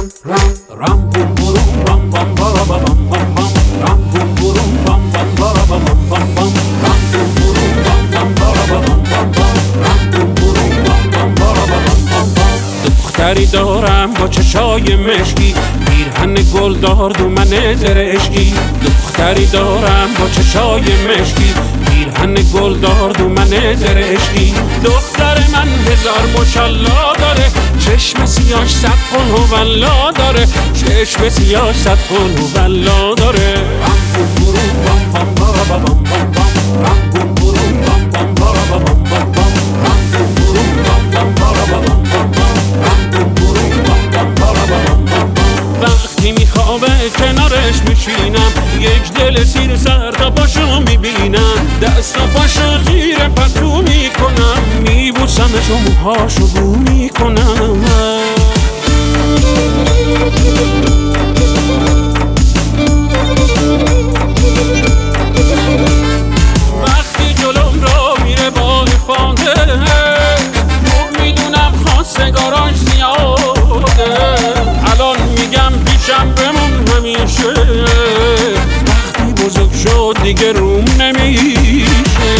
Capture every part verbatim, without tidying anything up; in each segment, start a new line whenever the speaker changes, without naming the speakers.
ram ram bum burum bam bam bara bam bam bam ram bum burum bam bam bara bam bam bam ram bum burum bam bam bara bam bam bam ram bum burum bam bam bara bam bam bam. دختری دارم با چشای مشکی، پیرهن گلدار دومن زرشکی. دختری دارم با چشای مشکی، پیرهن گلدار دومن زرشکی. دختر من هزار ماشالله داره، چشم سیاش صد قل هوالله داره، چشم سیاش صد قل هوالله داره. رام بوم بوروم بام بام بارا بام بام بام رام بوم بوروم بام بام بارا بام بام بام رام بوم بوروم بام بام بارا بام بام بام رام بوم بوروم بام بام بارا بام بام بام. وقتی میخوابه کنارش میشینم، یک دل سیر سر تا پاشو میبینم، دست و پاشو زیر پتو میکنم، میبوسمش و موهاشو بو میکنم. وقتی جلوم را میره با افاده، خوب میدونم خواستگاراش زیاده، الان میگم پیشم بمون همیشه، وقتی بزرگ شد دیگه روم نمیشه.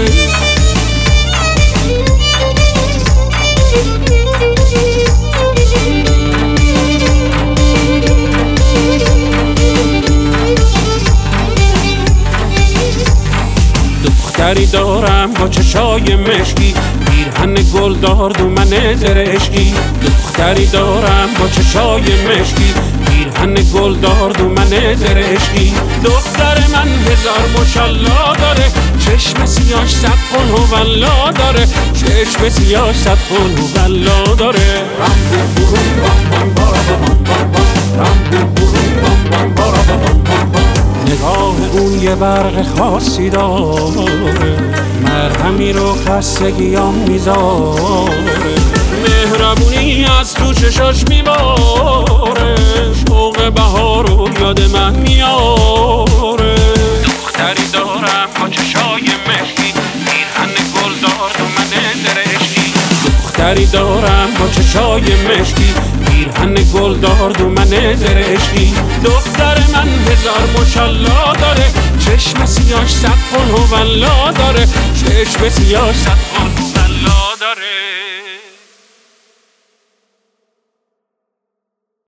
دختری دارم با چشای مشکی، پیرهن گلدار دومن زرشکی. دختری دارم با چشای مشکی، پیرهن گلدار دومن زرشکی. دختر من هزار ماشالله داره، چشم سیاش صد قل هوالله داره، چشم سیاش صد قل هوالله داره. رام بوم بوروم بام بام بارا بام بام بام رام بوم بوروم بام بام بارا بام بام بام. نگاه اون یه برق خاصی داره، مرهمی رو خستگیام میذاره، مهربونی از تو چشاش میباره، شوق بهار رو یاد من میاره. دختری دارم با چشای مشکی، پیرهن گلدار دومن زرشکی. دختری دارم با چشای مشکی، پیرهن گلدار دومن زرشکی. دختر من هزار ماشالله داره، چشم سیاش صد قل هوالله داره، چشم سیاش صد قل هوالله داره.